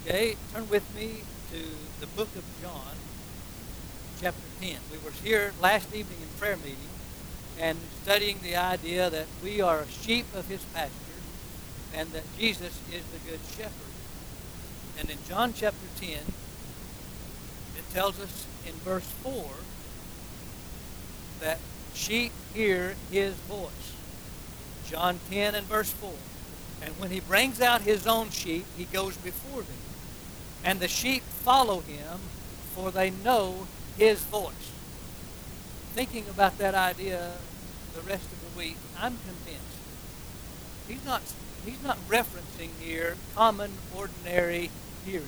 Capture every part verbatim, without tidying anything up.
Okay, turn with me to the book of John, chapter ten. We were here last evening in prayer meeting and studying the idea that we are sheep of his pasture and that Jesus is the good shepherd. And in John chapter ten, it tells us in verse four that sheep hear his voice. John ten and verse four. And when he brings out his own sheep, he goes before them. And the sheep follow him, for they know his voice. Thinking about that idea the rest of the week, I'm convinced he's not, he's not referencing here common, ordinary hearing.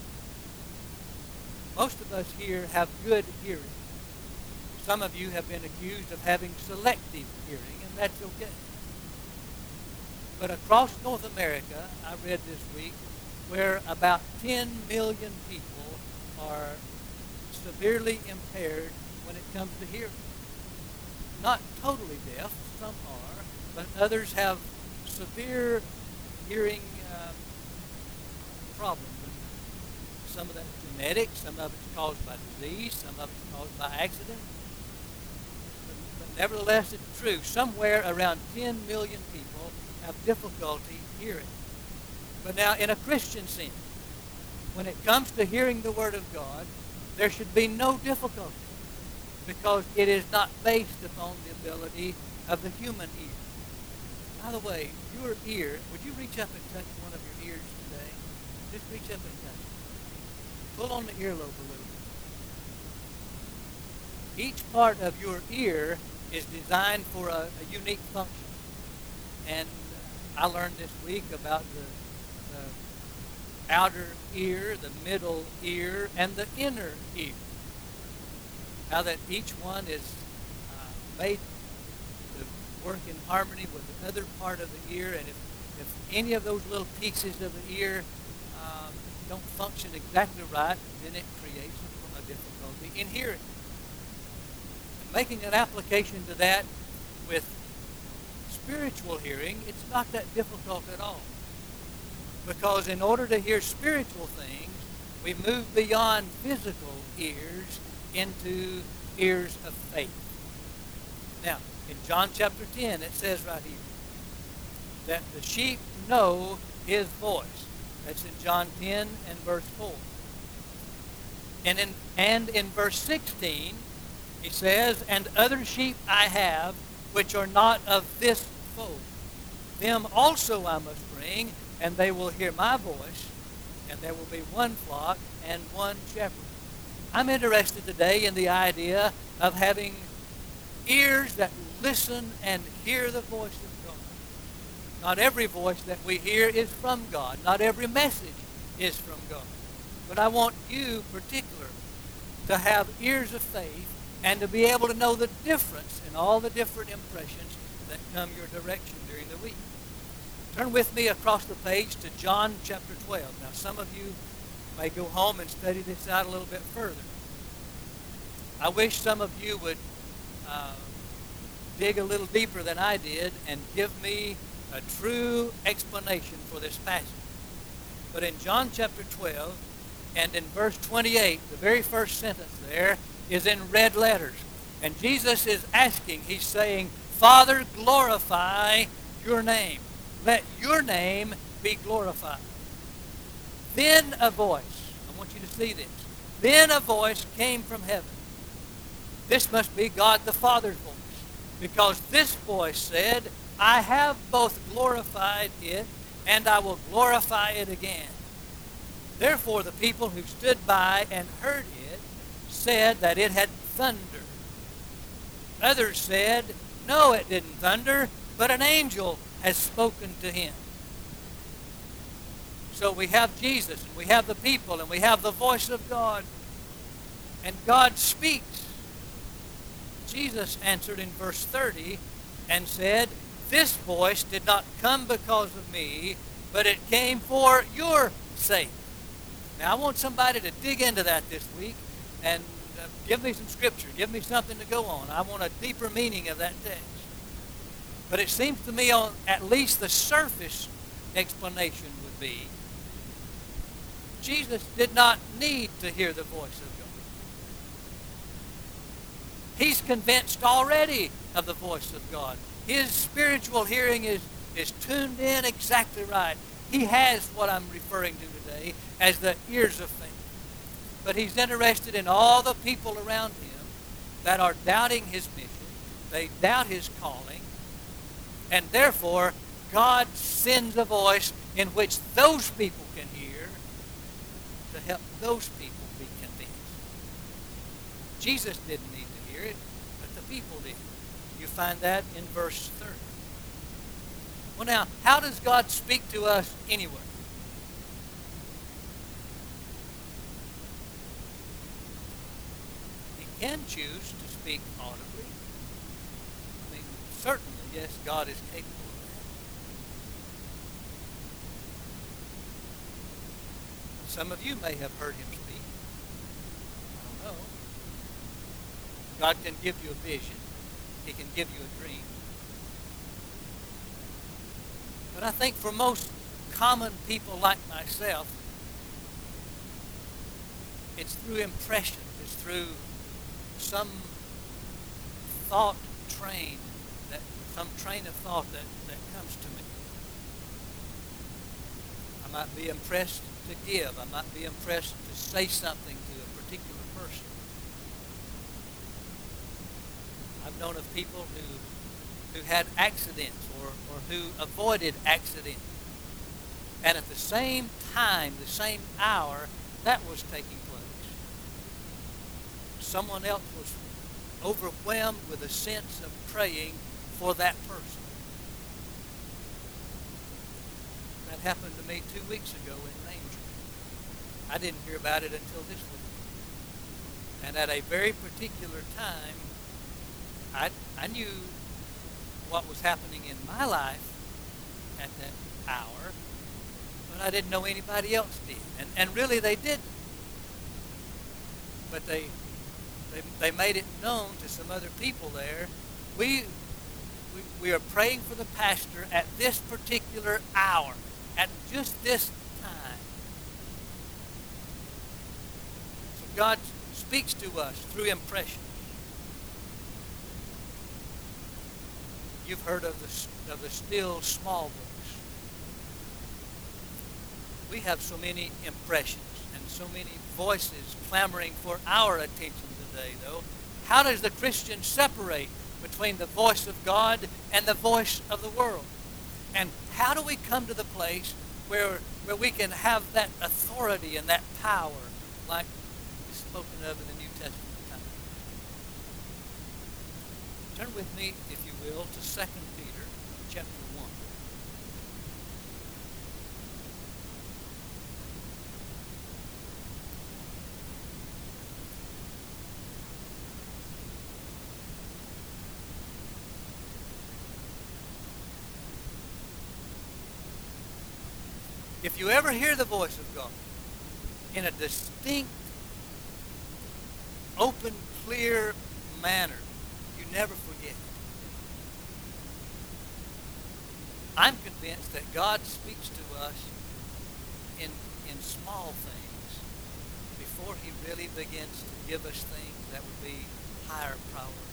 Most of us here have good hearing. Some of you have been accused of having selective hearing, and that's okay. But across North America, I read this week, where about ten million people are severely impaired when it comes to hearing. Not totally deaf, some are, but others have severe hearing uh, problems. Some of that's genetic, some of it's caused by disease, some of it's caused by accident. But, but nevertheless, it's true. Somewhere around ten million people have difficulty hearing. But now, in a Christian sense, when it comes to hearing the Word of God, there should be no difficulty because it is not based upon the ability of the human ear. By the way, your ear, would you reach up and touch one of your ears today? Just reach up and touch it. Pull on the earlobe a little bit. Each part of your ear is designed for a, a unique function. And I learned this week about the the outer ear, the middle ear, and the inner ear. How that each one is uh, made to work in harmony with the other part of the ear, and if, if any of those little pieces of the ear um, don't function exactly right, then it creates a difficulty in hearing. And making an application to that with spiritual hearing, it's not that difficult at all. Because in order to hear spiritual things, we move beyond physical ears into ears of faith. Now, in John chapter ten, it says right here that the sheep know his voice. That's in John ten and verse four. And in, and in verse sixteen, he says, "And other sheep I have, which are not of this fold. Them also I must bring, and they will hear my voice, and there will be one flock and one shepherd." I'm interested today in the idea of having ears that listen and hear the voice of God. Not every voice that we hear is from God. Not every message is from God. But I want you, particularly, to have ears of faith and to be able to know the difference in all the different impressions that come your direction during the week. Turn with me across the page to John chapter twelve. Now, some of you may go home and study this out a little bit further. I wish some of you would uh, dig a little deeper than I did and give me a true explanation for this passage. But in John chapter twelve and in verse twenty-eight, the very first sentence there is in red letters. And Jesus is asking, he's saying, "Father, glorify your name. Let your name be glorified." Then a voice, I want you to see this. Then a voice came from heaven. This must be God the Father's voice, because this voice said, "I have both glorified it, and I will glorify it again." Therefore the people who stood by and heard it said that it had thundered. Others said, "No, it didn't thunder, but an angel has spoken to him." So we have Jesus, and we have the people, and we have the voice of God. And God speaks. Jesus answered in verse thirty and said, "This voice did not come because of me, but it came for your sake." Now I want somebody to dig into that this week and uh, give me some scripture. Give me something to go on. I want a deeper meaning of that text. But it seems to me on at least the surface explanation would be Jesus did not need to hear the voice of God. He's convinced already of the voice of God. His spiritual hearing is, is tuned in exactly right. He has what I'm referring to today as the ears of faith. But he's interested in all the people around him that are doubting his mission. They doubt his calling. And therefore, God sends a voice in which those people can hear to help those people be convinced. Jesus didn't need to hear it, but the people did. You find that in verse thirty. Well, now, how does God speak to us anyway? He can choose to speak audibly. I mean, certainly, yes, God is capable of that. Some of you may have heard him speak. I don't know. God can give you a vision. He can give you a dream. But I think for most common people like myself, it's through impressions. It's through some thought train, that some train of thought that, that comes to me. I might be impressed to give. I might be impressed to say something to a particular person. I've known of people who, who had accidents or, or who avoided accidents. And at the same time, the same hour, that was taking place, someone else was overwhelmed with a sense of praying for that person. That happened to me two weeks ago in Ranger. I didn't hear about it until this week. And at a very particular time, I, I knew what was happening in my life at that hour, but I didn't know anybody else did. And, and really they didn't. But they, they they made it known to some other people there. We, we, we are praying for the pastor at this particular hour, at just this time. So God speaks to us through impressions. You've heard of the, of the still small voice. We have so many impressions and so many voices clamoring for our attention today, though. How does the Christian separate between the voice of God and the voice of the world? And how do we come to the place where, where we can have that authority and that power like is spoken of in the New Testament? Turn with me, if you will, to Second Peter chapter one. If you ever hear the voice of God in a distinct, open, clear manner, never forget. I'm convinced that God speaks to us in, in small things before he really begins to give us things that would be higher priority.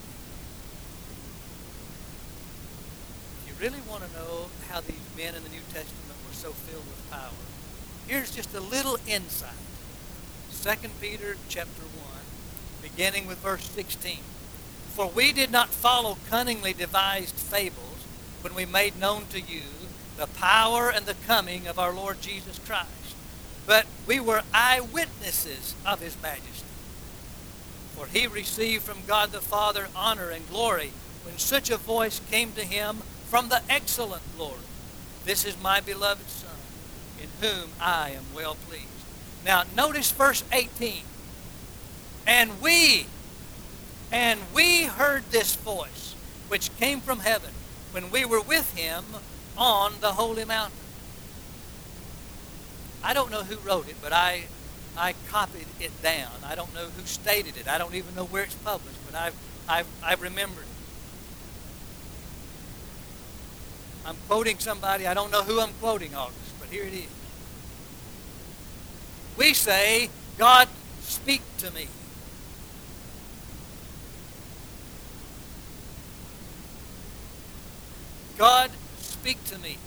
If you really want to know how these men in the New Testament were so filled with power, here's just a little insight. Second Peter chapter one, beginning with verse sixteen. For we did not follow cunningly devised fables when we made known to you the power and the coming of our Lord Jesus Christ, but we were eyewitnesses of his majesty. For he received from God the Father honor and glory when such a voice came to him from the excellent glory. This is my beloved Son, in whom I am well pleased. Now notice verse eighteen. And we And we heard this voice, which came from heaven, when we were with him on the holy mountain. I don't know who wrote it, but I, I copied it down. I don't know who stated it. I don't even know where it's published, but I've, I've, I've remembered it. I'm quoting somebody. I don't know who I'm quoting, August, but here it is. We say, God, speak to me. God, speak to me.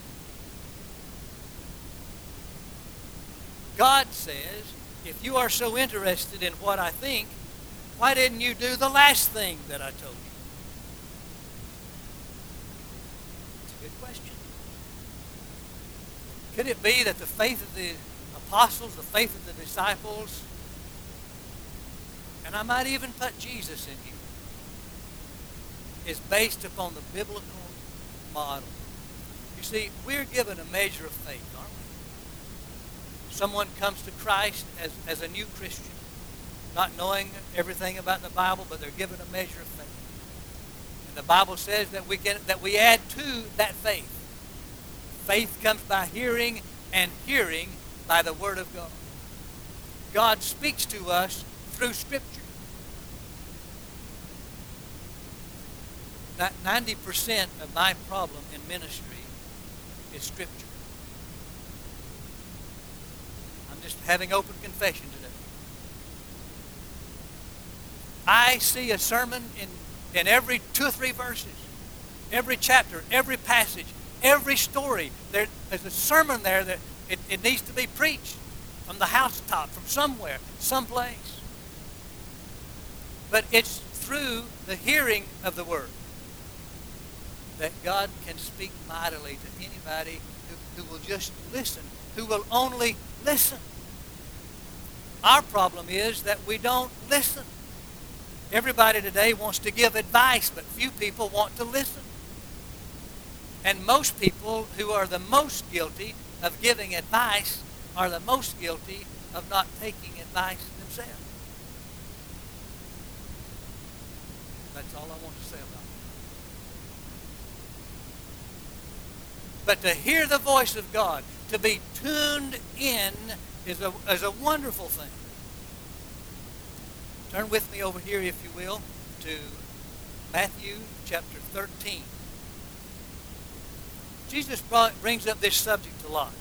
God says, if you are so interested in what I think, why didn't you do the last thing that I told you? It's a good question. Could it be that the faith of the apostles, the faith of the disciples, and I might even put Jesus in here, is based upon the biblical model? You see, we're given a measure of faith, aren't we? Someone comes to Christ as, as a new Christian, not knowing everything about the Bible, but they're given a measure of faith. And the Bible says that we can that we add to that faith. Faith comes by hearing, and hearing by the Word of God. God speaks to us through Scripture. ninety percent of my problem in ministry is Scripture. I'm just having open confession today. I see a sermon in, in every two or three verses, every chapter, every passage, every story. There, there's a sermon there that it, it needs to be preached from the housetop, from somewhere, someplace. But it's through the hearing of the Word that God can speak mightily to anybody who, who will just listen, who will only listen. Our problem is that we don't listen. Everybody today wants to give advice, but few people want to listen. And most people who are the most guilty of giving advice are the most guilty of not taking advice themselves. That's all I want to say about it. But to hear the voice of God, to be tuned in, is a, is a wonderful thing. Turn with me over here, if you will, to Matthew chapter thirteen. Jesus brought, brings up this subject a lot.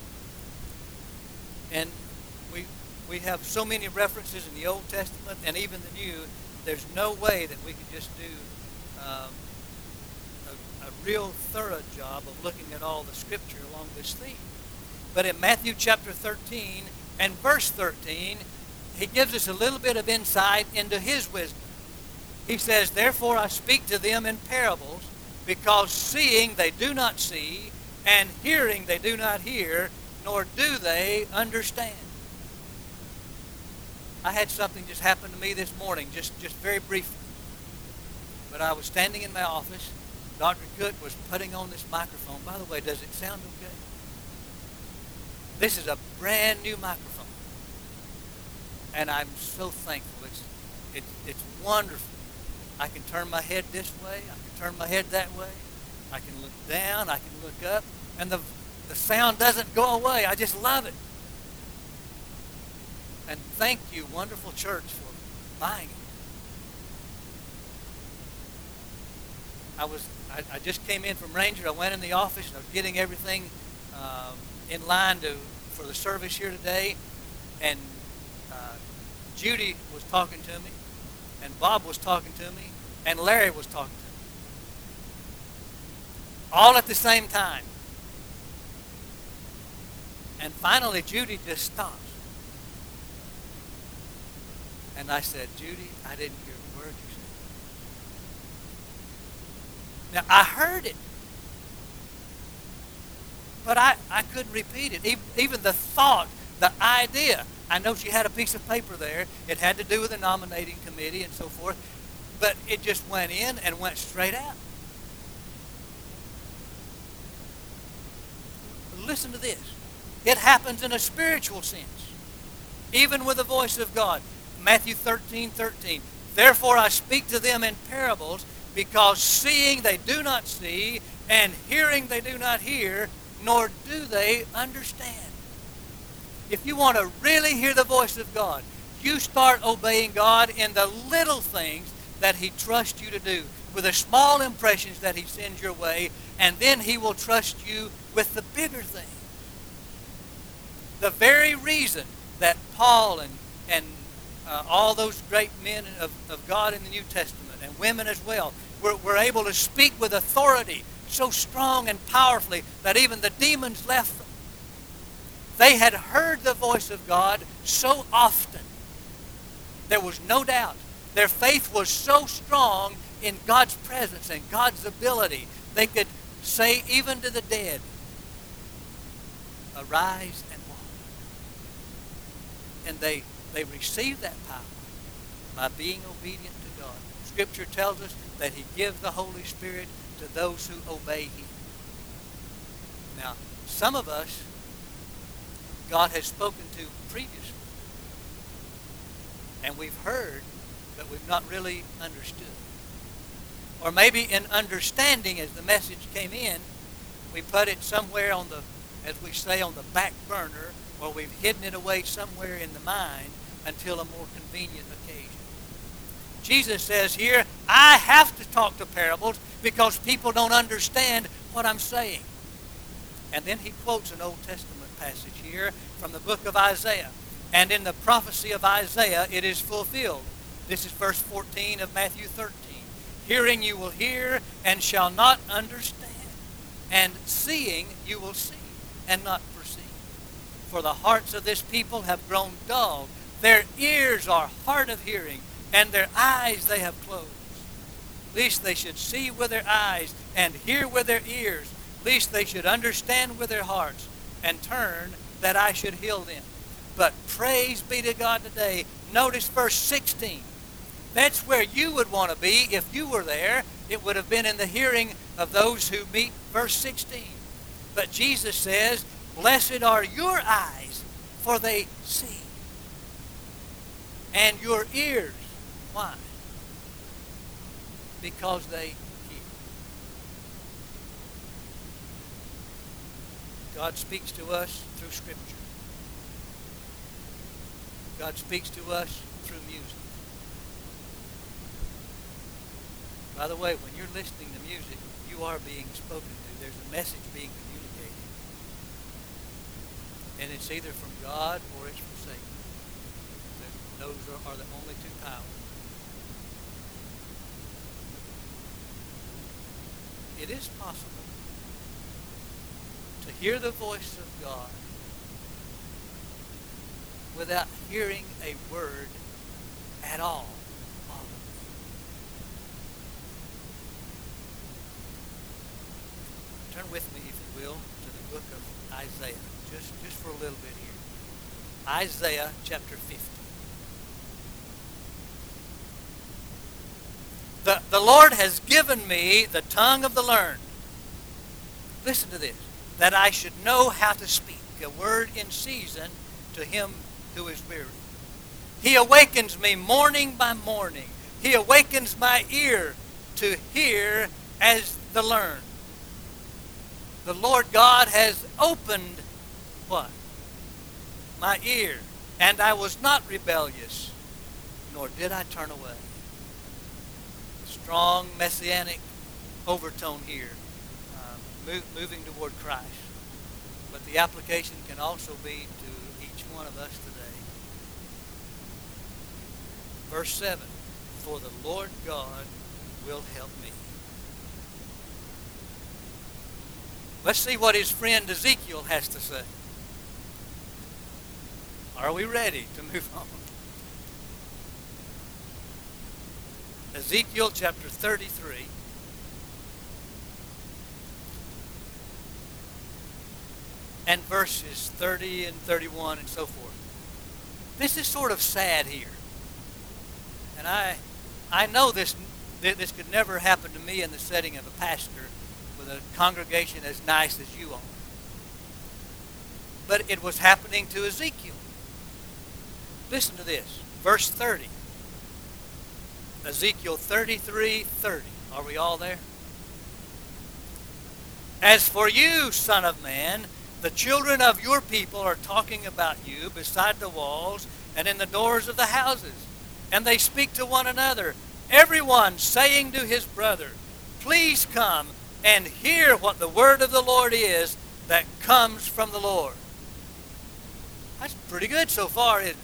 And we, we have so many references in the Old Testament and even the New, there's no way that we could just do um, a, a real thorough job of looking at all the Scripture along this theme. But in Matthew chapter thirteen and verse thirteen, he gives us a little bit of insight into his wisdom. He says, "Therefore I speak to them in parables, because seeing they do not see, and hearing they do not hear, nor do they understand." I had something just happen to me this morning, just, just very briefly. But I was standing in my office. Doctor Cook was putting on this microphone. By the way, does it sound okay? This is a brand new microphone. And I'm so thankful. It's, it, it's wonderful. I can turn my head this way. I can turn my head that way. I can look down. I can look up. And the, the sound doesn't go away. I just love it. And thank you, wonderful church, for buying it. I was I, I just came in from Ranger. I went in the office and I was getting everything um, in line to for the service here today. And uh, Judy was talking to me, and Bob was talking to me, and Larry was talking to me. All at the same time. And finally, Judy just stops. And I said, "Judy, I didn't hear a word you said." Now, I heard it. But I, I couldn't repeat it. Even, even the thought, the idea. I know she had a piece of paper there. It had to do with the nominating committee and so forth. But it just went in and went straight out. Listen to this. It happens in a spiritual sense. Even with the voice of God. Matthew thirteen thirteen. "Therefore I speak to them in parables, because seeing they do not see, and hearing they do not hear, nor do they understand." If you want to really hear the voice of God, you start obeying God in the little things that He trusts you to do, with the small impressions that He sends your way, and then He will trust you with the bigger things. The very reason that Paul and, and uh, all those great men of, of God in the New Testament, and women as well, were, were able to speak with authority so strong and powerfully that even the demons left them. They had heard the voice of God so often. There was no doubt. Their faith was so strong in God's presence and God's ability. They could say even to the dead, arise and walk. And they, they received that power by being obedient to God. Scripture tells us that he gives the Holy Spirit to those who obey him. Now, some of us, God has spoken to previously. And we've heard, but we've not really understood. Or maybe in understanding as the message came in, we put it somewhere on the, as we say, on the back burner, or we've hidden it away somewhere in the mind until a more convenient occasion. Jesus says here, I have to talk to parables because people don't understand what I'm saying. And then he quotes an Old Testament passage here from the book of Isaiah. And in the prophecy of Isaiah, it is fulfilled. This is verse fourteen of Matthew thirteen. Hearing you will hear and shall not understand. And seeing you will see and not perceive. For the hearts of this people have grown dull. Their ears are hard of hearing, and their eyes they have closed. Lest they should see with their eyes and hear with their ears, lest they should understand with their hearts and turn, that I should heal them. But praise be to God today. Notice verse sixteen. That's where you would want to be if you were there. It would have been in the hearing of those who meet verse sixteen. But Jesus says, blessed are your eyes, for they see. And your ears. Why? Because they hear. God speaks to us through Scripture. God speaks to us through music. By the way, when you're listening to music, you are being spoken to. There's a message being communicated. And it's either from God or it's from Satan. Those are, are the only two powers. It is possible to hear the voice of God without hearing a word at all. Turn with me, if you will, to the book of Isaiah, just, just for a little bit here. Isaiah chapter fifty. The, the Lord has given me the tongue of the learned. Listen to this. That I should know how to speak a word in season to him who is weary. He awakens me morning by morning. He awakens my ear to hear as the learned. The Lord God has opened what? My ear. And I was not rebellious, nor did I turn away. Strong messianic overtone here, uh, move, moving toward Christ. But the application can also be to each one of us today. Verse seven, for the Lord God will help me. Let's see what his friend Ezekiel has to say. Are we ready to move on? Ezekiel chapter thirty-three. And verses thirty and thirty-one and so forth. This is sort of sad here. And I I know this this could never happen to me in the setting of a pastor with a congregation as nice as you are. But it was happening to Ezekiel. Listen to this. Verse thirty. Ezekiel thirty-three thirty. Are we all there? As for you, son of man, the children of your people are talking about you beside the walls and in the doors of the houses. And they speak to one another, everyone saying to his brother, please come and hear what the word of the Lord is that comes from the Lord. That's pretty good so far, isn't it?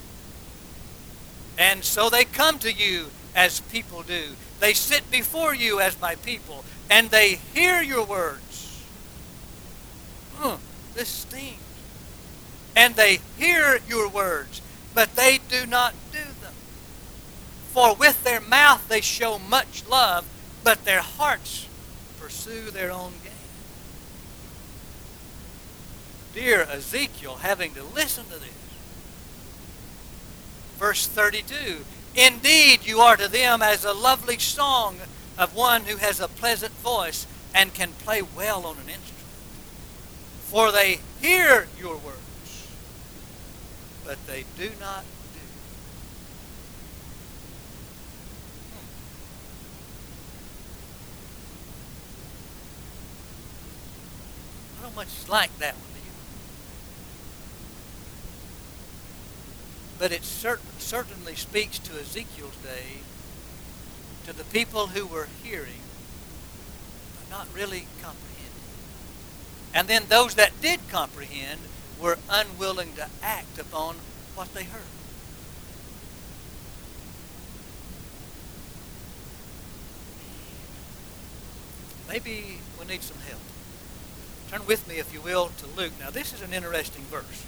And so they come to you as people do. They sit before you as my people, and they hear your words. Hmm, this stings. And they hear your words, but they do not do them. For with their mouth they show much love, but their hearts pursue their own gain. Dear Ezekiel, having to listen to this. Verse thirty-two, indeed you are to them as a lovely song of one who has a pleasant voice and can play well on an instrument. For they hear your words, but they do not do. Hmm. I don't much like that one. But it cert- certainly speaks to Ezekiel's day, to the people who were hearing, but not really comprehending. And then those that did comprehend were unwilling to act upon what they heard. Maybe we need some help. Turn with me, if you will, to Luke. Now, this is an interesting verse.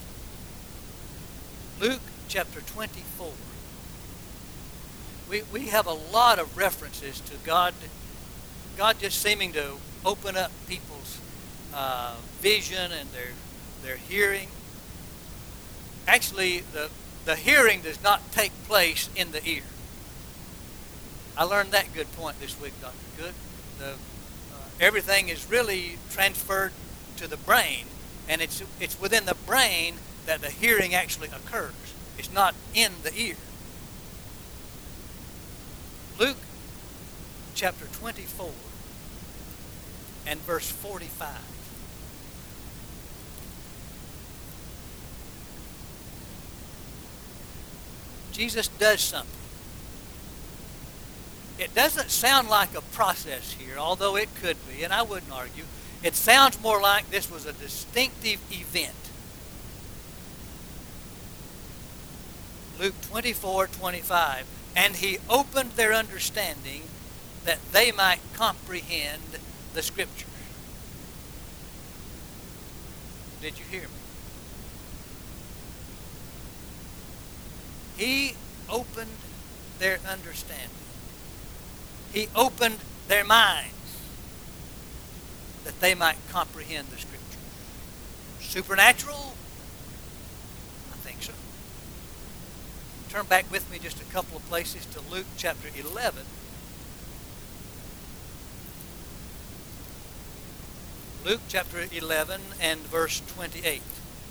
Luke chapter twenty-four. We, we have a lot of references to God, God just seeming to open up people's uh, vision and their, their hearing. Actually, the, the hearing does not take place in the ear. I learned that good point this week, Doctor Good. The, uh, everything is really transferred to the brain, and it's it's within the brain that the hearing actually occurs. It's not in the ear. Luke chapter twenty-four and verse forty-five. Jesus does something. It doesn't sound like a process here, although it could be, and I wouldn't argue. It sounds more like this was a distinctive event. Luke twenty-four twenty-five. And he opened their understanding that they might comprehend the Scriptures. Did you hear me? He opened their understanding. He opened their minds that they might comprehend the Scriptures. Supernatural? I think so. Turn back with me just a couple of places to Luke chapter eleven. Luke chapter eleven and verse twenty-eight.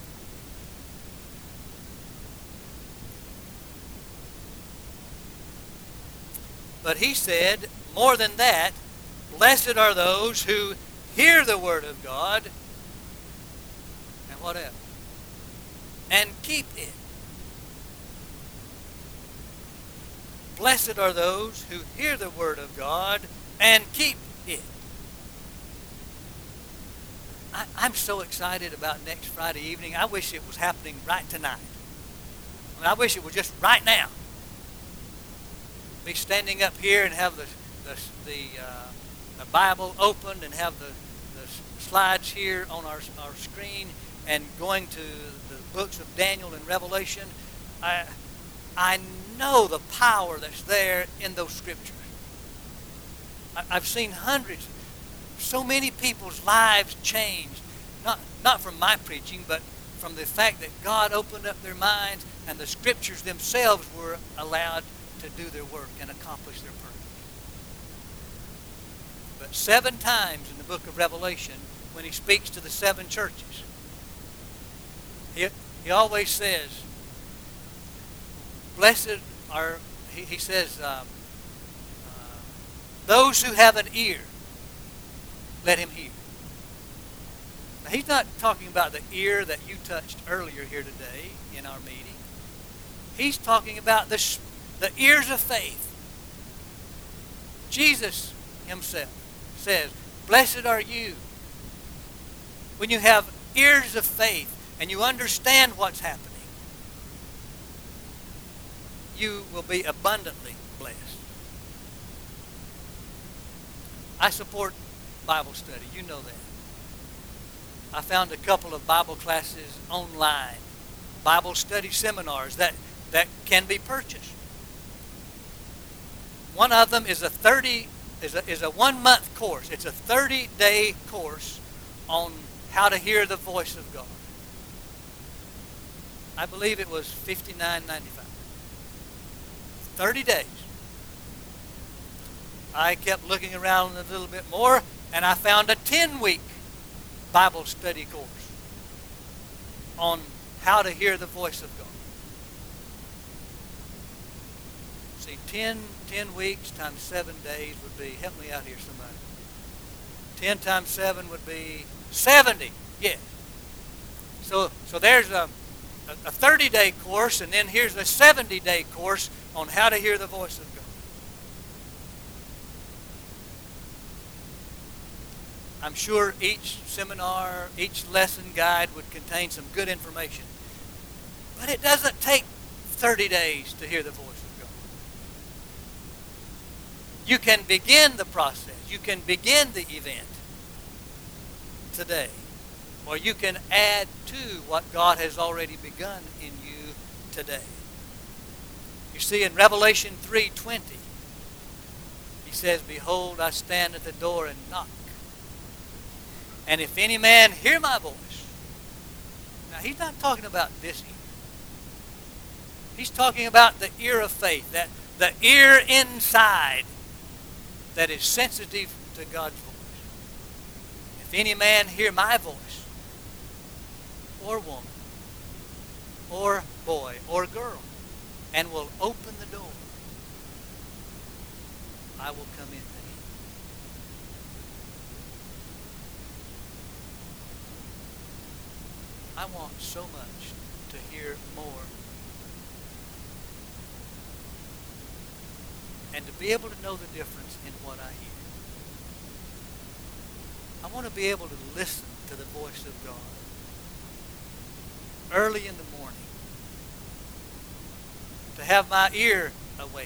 But he said, more than that, blessed are those who hear the word of God, and what else? And keep it. Blessed are those who hear the word of God and keep it. I, I'm so excited about next Friday evening. I wish it was happening right tonight. I mean, I wish it was just right now. Be standing up here and have the the the, uh, the Bible opened and have the, the slides here on our our screen and going to the books of Daniel and Revelation. I I know the power that's there in those scriptures. I, I've seen hundreds, so many people's lives changed, not not from my preaching, but from the fact that God opened up their minds and the scriptures themselves were allowed to do their work and accomplish their purpose. But seven times in the book of Revelation, when he speaks to the seven churches, he, he always says, blessed are, he, he says, um, uh, those who have an ear, let him hear. Now, he's not talking about the ear that you touched earlier here today in our meeting. He's talking about the The ears of faith. Jesus himself says, blessed are you when you have ears of faith and you understand what's happening, you will be abundantly blessed. I support Bible study. You know that. I found a couple of Bible classes online, Bible study seminars that, that can be purchased. One of them is a thirty is a, is a one-month course. It's a thirty-day course on how to hear the voice of God. I believe it was fifty-nine ninety-five. thirty days. I kept looking around a little bit more, and I found a ten-week Bible study course on how to hear the voice of God. See, ten, ten weeks times seven days would be, help me out here somebody. ten times seven would be seventy. Yes. So, so there's a, a thirty-day course, and then here's a seventy-day course on how to hear the voice of God. I'm sure each seminar, each lesson guide would contain some good information. But it doesn't take thirty days to hear the voice of God. You can begin the process. You can begin the event today. Or you can add to what God has already begun in you today. You see, in Revelation three twenty, he says, "Behold, I stand at the door and knock. And if any man hear my voice," now he's not talking about this ear. He's talking about the ear of faith, that the ear inside that is sensitive to God's voice. If any man hear my voice, or woman, or boy, or girl, and will open the door, I will come in to him. I want so much to hear more. And to be able to know the difference in what I hear. I want to be able to listen to the voice of God early in the morning. To have my ear awake.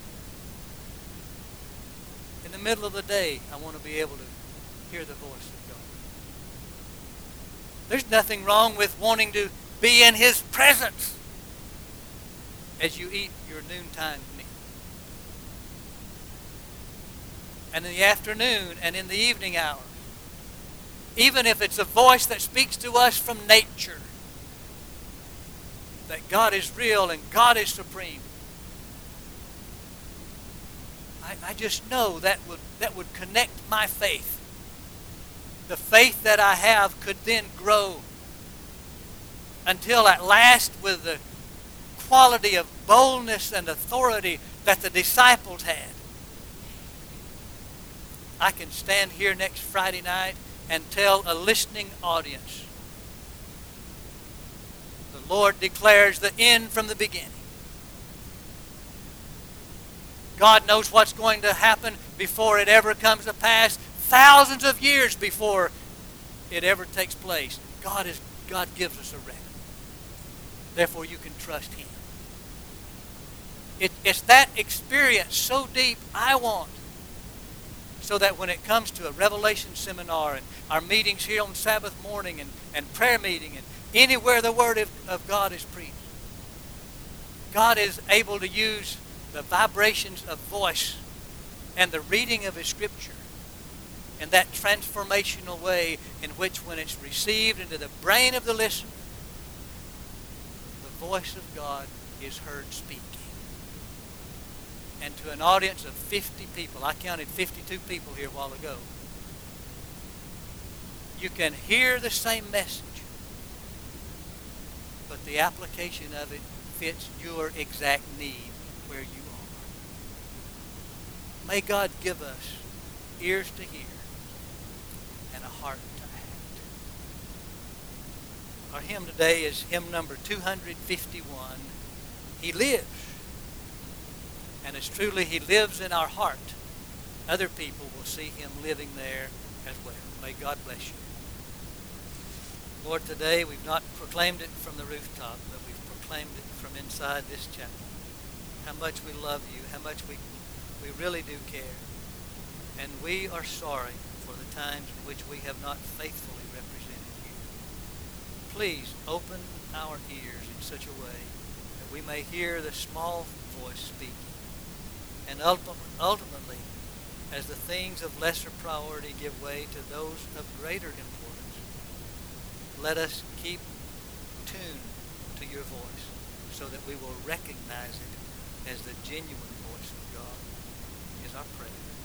In the middle of the day, I want to be able to hear the voice of God. There's nothing wrong with wanting to be in His presence as you eat your noontime meal. And in the afternoon and in the evening hours, even if it's a voice that speaks to us from nature, that God is real and God is supreme, I, I just know that would, that would connect my faith. The faith that I have could then grow until at last, with the quality of boldness and authority that the disciples had, I can stand here next Friday night and tell a listening audience, the Lord declares the end from the beginning. God knows what's going to happen before it ever comes to pass. Thousands of years before it ever takes place, God is God gives us a record. Therefore, you can trust Him. It, it's that experience so deep I want, so that when it comes to a Revelation seminar and our meetings here on Sabbath morning and, and prayer meeting and anywhere the Word of, of God is preached, God is able to use the vibrations of voice and the reading of His Scripture in that transformational way in which, when it's received into the brain of the listener, the voice of God is heard speaking. And to an audience of fifty people, I counted fifty-two people here a while ago, you can hear the same message, but the application of it fits your exact need where you are. May God give us ears to hear and a heart to act. Our hymn today is hymn number two fifty-one. He lives. And as truly He lives in our heart, other people will see Him living there as well. May God bless you. Lord, today we've not proclaimed it from the rooftop, but we've proclaimed it from inside this chapel. How much we love you, how much we, we really do care. And we are sorry for the times in which we have not faithfully represented you. Please open our ears in such a way that we may hear the small voice speaking. And ultimately, as the things of lesser priority give way to those of greater importance, let us keep tuned to your voice so that we will recognize it as the genuine voice of God, is our prayer.